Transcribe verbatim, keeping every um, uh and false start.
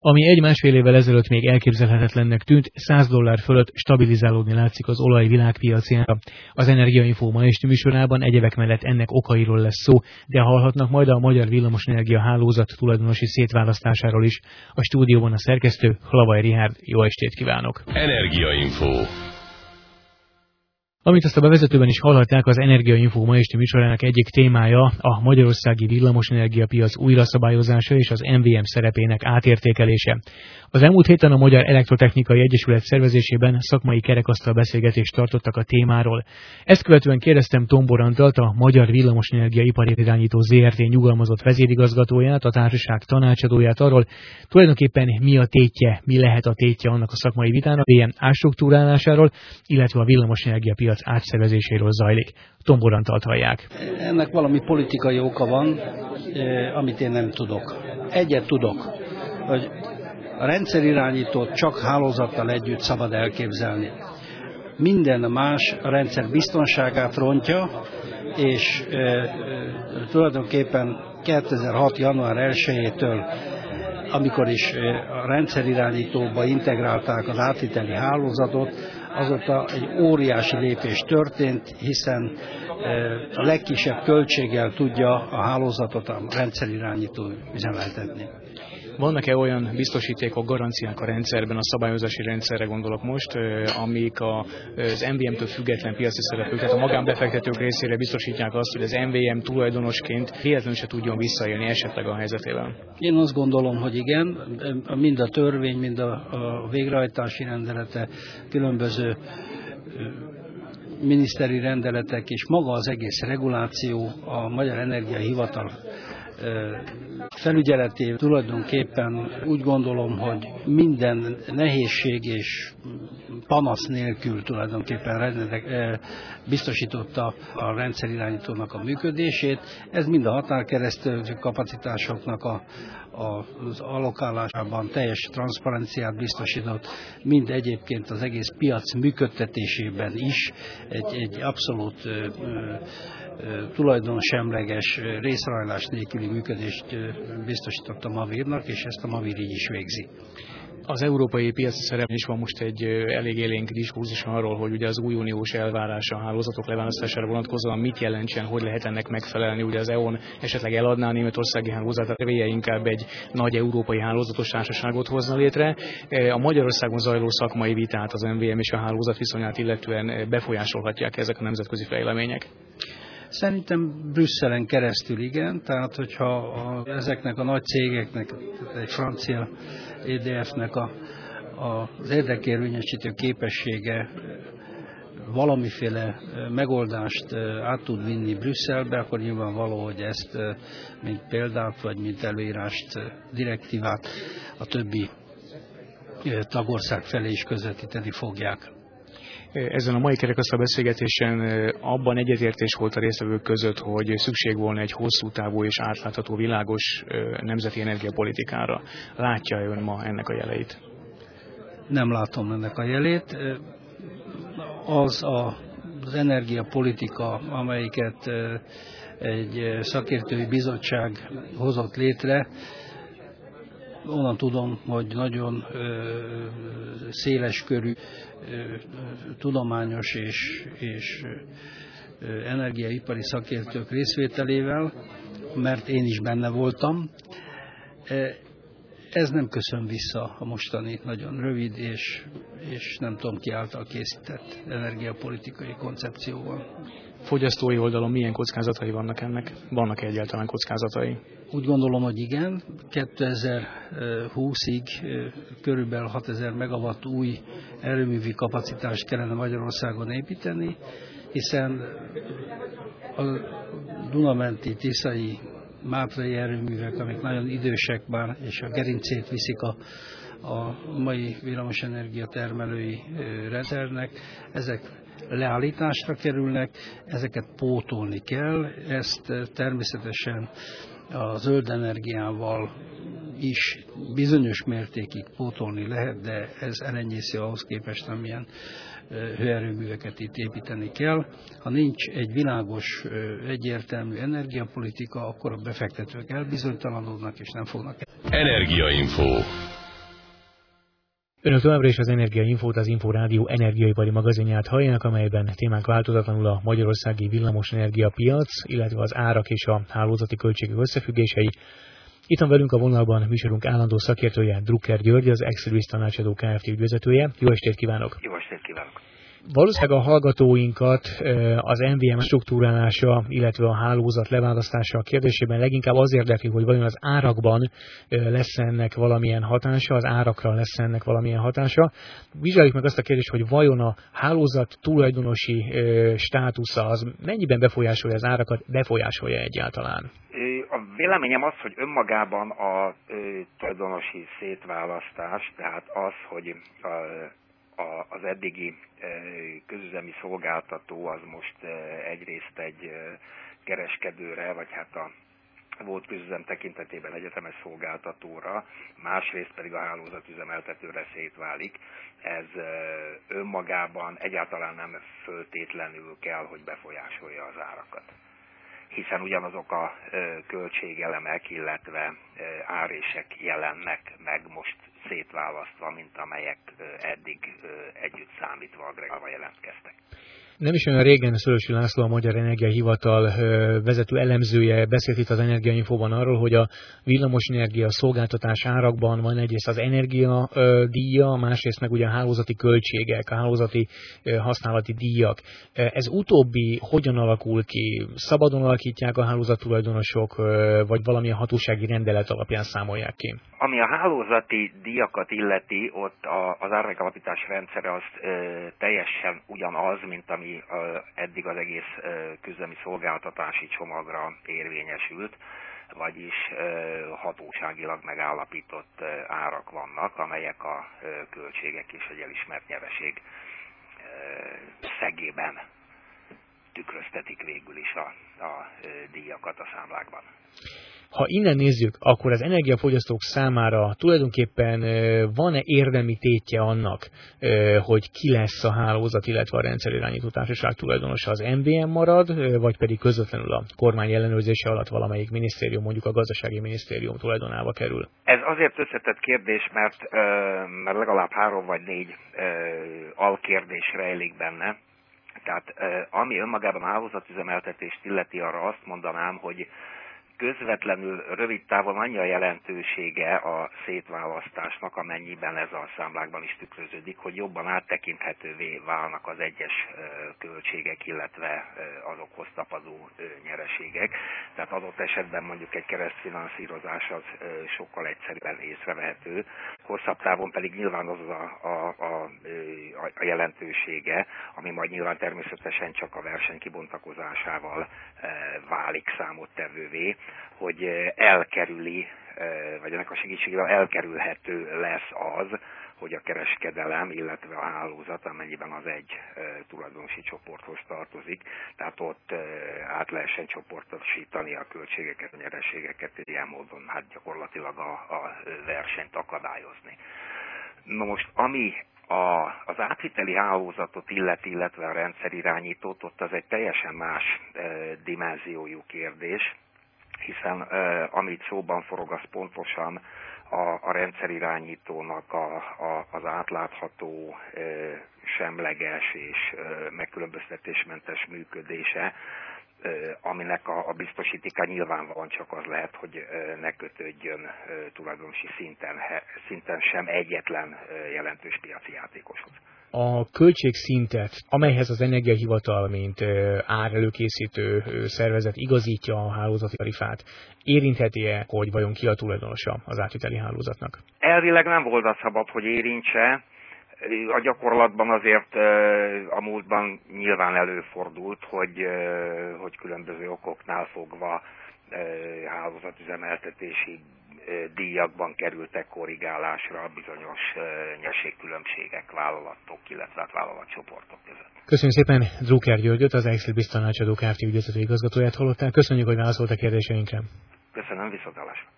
Ami egy-másfél évvel ezelőtt még elképzelhetetlennek tűnt, száz dollár fölött stabilizálódni látszik az olaj világpiacán. Az Energiainfo ma esti műsorában egyebek mellett ennek okairól lesz szó, de hallhatnak majd a Magyar Villamosenergia Hálózat tulajdonosi szétválasztásáról is. A stúdióban a szerkesztő, Hlavaj Richárd, jó estét kívánok! Energiainfo. Amint azt a bevezetőben is hallhatták, az Energiainfo ma esti műsorának egyik témája a magyarországi villamosenergiapiac újraszabályozása és az em vé em szerepének átértékelése. Az elmúlt héten a Magyar Elektrotechnikai Egyesület szervezésében szakmai kerekasztal beszélgetést tartottak a témáról. Ezt követően kérdeztem Tombor Antalt, a Magyar Villamosenergia Iparirányító zé er té nyugalmazott vezérigazgatóját, a társaság tanácsadóját arról, tulajdonképpen mi a tétje, mi lehet a tétje annak a szakmai vitának, ilyen ástruktúrálásáról, illetve a villamosenergiapiac átszervezéséről zajlik. Tombor Antalt hallják. Ennek valami politikai oka van, amit én nem tudok. Egyet tudok, hogy a rendszerirányítót csak hálózattal együtt szabad elképzelni. Minden más a rendszer biztonságát rontja, és e, e, tulajdonképpen kétezer-hat. január elsejétől, amikor is a rendszerirányítóba integrálták az átviteli hálózatot, azóta egy óriási lépés történt, hiszen a legkisebb költséggel tudja a hálózatot a rendszerirányító üzemeltetni. Vannak-e olyan biztosítékok, garanciák a rendszerben, a szabályozási rendszerre gondolok most, amik az em vé em-től független piaci szereplők, tehát a magánbefektetők részére biztosítják azt, hogy az em vé em tulajdonosként véletlenül se tudjon visszaélni esetleg a helyzetével? Én azt gondolom, hogy igen, mind a törvény, mind a, a végrehajtási rendelete, különböző miniszteri rendeletek és maga az egész reguláció, a Magyar Energiahivatal felügyeletében tulajdonképpen úgy gondolom, hogy minden nehézség és panasz nélkül tulajdonképpen biztosította a rendszerirányítónak a működését. Ez mind a határkeresztül kapacitásoknak a, a, az allokálásában teljes transzparenciát biztosított, mind egyébként az egész piac működtetésében is egy, egy abszolút ö, ö, tulajdonsemleges, részrajlás nélküli működést biztosított a Mavírnak, és ezt a Mavír így is végzi. Az európai piaci szerepben is van most egy elég élénk diskurzus arról, hogy ugye az új uniós elvárás a hálózatok leválasztására vonatkozóan mit jelentsen, hogy lehet ennek megfelelni. Ugye az é e o-n esetleg eladná a németországi hálózatot, revéje inkább egy nagy európai hálózatos társaságot hozna létre. A Magyarországon zajló szakmai vitát az em vé em és a hálózat viszonyát illetően befolyásolhatják ezek a nemzetközi fejlemények? Szerintem Brüsszelen keresztül igen, tehát hogyha a, ezeknek a nagy cégeknek, egy francia é dé ef-nek a, a, az érdekérvényesítő képessége valamiféle megoldást át tud vinni Brüsszelbe, akkor nyilvánvaló, hogy ezt mint példát, vagy mint előírást, direktívát a többi tagország felé is közvetíteni fogják. Ezen a mai kerekasztal beszélgetésen abban egyetértés volt a résztvevők között, hogy szükség volna egy hosszú távú és átlátható, világos nemzeti energiapolitikára. Látja ön ma ennek a jeleit? Nem látom ennek a jelét. Az a, az energiapolitika, amelyiket egy szakértői bizottság hozott létre, onnan tudom, hogy nagyon széleskörű tudományos és, és energiaipari szakértők részvételével, mert én is benne voltam. Ez nem köszön vissza a mostani nagyon rövid és, és nem tudom ki által készített energiapolitikai koncepcióval. Fogyasztói oldalon milyen kockázatai vannak ennek? Vannak -e egyáltalán kockázatai? Úgy gondolom, hogy igen. kétezer-húszig körülbelül hatezer megawatt új erőművi kapacitást kellene Magyarországon építeni, hiszen a Dunamenti, Tiszai, Mátrai erőművek, amik nagyon idősek már, és a gerincét viszik a, a mai villamosenergia termelői rendszernek, ezek leállításra kerülnek, ezeket pótolni kell, ezt természetesen a zöld energiával is bizonyos mértékig pótolni lehet, de ez elenyésző ahhoz képest, amilyen hőerőműveket itt építeni kell. Ha nincs egy világos, egyértelmű energiapolitika, akkor a befektetők elbizonytalanodnak és nem fognak. Energiainfo. Önök továbbra is az Energiainfót, az Inforádió energiaipari magazinját hallják, amelyben témánk változatlanul a magyarországi villamosenergia piac, illetve az árak és a hálózati költségek összefüggései. Itt van velünk a vonalban műsorunk állandó szakértője, Drucker György, az Excelvis Tanácsadó Kft. Ügyvezetője. Jó estét kívánok! Jó estét kívánok! Valószínűleg a hallgatóinkat az em vé em struktúrálása, illetve a hálózat leválasztása kérdésében leginkább az érdekli, hogy vajon az árakban lesz ennek valamilyen hatása, az árakra lesz ennek valamilyen hatása. Vizsgáljuk meg azt a kérdést, hogy vajon a hálózat tulajdonosi státusza az mennyiben befolyásolja az árakat, befolyásolja egyáltalán? A véleményem az, hogy önmagában a tulajdonosi szétválasztás, tehát az, hogy a az eddigi közüzemi szolgáltató az most egyrészt egy kereskedőre, vagy hát a volt közüzem tekintetében egyetemes szolgáltatóra, másrészt pedig a hálózatüzemeltetőre szétválik. Ez önmagában egyáltalán nem föltétlenül kell, hogy befolyásolja az árakat. Hiszen ugyanazok a költségelemek, illetve árések jelennek meg most szétválasztva, mint amelyek eddig együtt számítva agregálva jelentkeztek. Nem is olyan régen Szörösi László, a Magyar Energiahivatal vezető elemzője beszélt itt az Energiainfóban arról, hogy a villamosenergia szolgáltatás árakban van egyrészt az energiadíja, másrészt meg ugye a hálózati költségek, a hálózati használati díjak. Ez utóbbi hogyan alakul ki? Szabadon alakítják a hálózattulajdonosok, vagy valamilyen hatósági rendelet alapján számolják ki? Ami a hálózati díjakat illeti, ott az ármegalapítás rendszere az teljesen ugyanaz, mint ami eddig az egész közüzemi szolgáltatási csomagra érvényesült, vagyis hatóságilag megállapított árak vannak, amelyek a költségek és egy elismert nyereség szegében tükröztetik végül is a, a díjakat a számlákban. Ha innen nézzük, akkor az energiafogyasztók számára tulajdonképpen van-e érdemi tétje annak, hogy ki lesz a hálózat, illetve a rendszerirányító társaság tulajdonosa, az em vé em marad, vagy pedig közvetlenül a kormány ellenőrzése alatt valamelyik minisztérium, mondjuk a gazdasági minisztérium tulajdonába kerül? Ez azért összetett kérdés, mert, mert legalább három vagy négy alkérdés rejlik benne. Tehát ami önmagában a hálózatüzemeltetést illeti, arra azt mondanám, hogy közvetlenül rövid távon annyi a jelentősége a szétválasztásnak, amennyiben ez a számlákban is tükröződik, hogy jobban áttekinthetővé válnak az egyes költségek, illetve azokhoz tapadó nyereségek. Tehát adott esetben mondjuk egy keresztfinanszírozás az sokkal egyszerűen észrevehető. Hosszabb távon pedig nyilván az a, a, a, a jelentősége, ami majd nyilván természetesen csak a verseny kibontakozásával válik számottevővé, hogy elkerüli, vagy ennek a segítségével elkerülhető lesz az, hogy a kereskedelem, illetve a hálózat, amennyiben az egy tulajdonosi csoporthoz tartozik, tehát ott át lehessen csoportosítani a költségeket, a nyereségeket, ilyen módon hát gyakorlatilag a, a versenyt akadályozni. Na most, ami A, az átviteli hálózatot illeti, illetve a rendszerirányítót, ott az egy teljesen más e, dimenziójú kérdés, hiszen e, amit szóban forog, az pontosan a, a rendszerirányítónak a, a, az átlátható, e, semleges és e, megkülönböztetésmentes működése, aminek a, a biztosítéka nyilvánvalóan csak az lehet, hogy ne kötődjön tulajdonosi szinten, szinten sem egyetlen jelentős piaci játékoshoz. A költségszintet, amelyhez az Energiahivatal, mint árelőkészítő szervezet igazítja a hálózati tarifát, érintheti-e, hogy vajon ki a tulajdonosa az átviteli hálózatnak? Elvileg nem volna szabad, hogy érintse. A gyakorlatban azért a múltban nyilván előfordult, hogy, hogy különböző okoknál fogva hálózatüzemeltetési díjakban kerültek korrigálásra bizonyos nyereségkülönbségek vállalatok, illetve hát vállalatcsoportok között. Köszönjük szépen Drucker Györgyöt, az Excelvis Tanácsadó Kft. Ügyvezető igazgatóját hallották. Köszönjük, hogy válaszolt a kérdéseinkre. Köszönöm, viszontlátásra.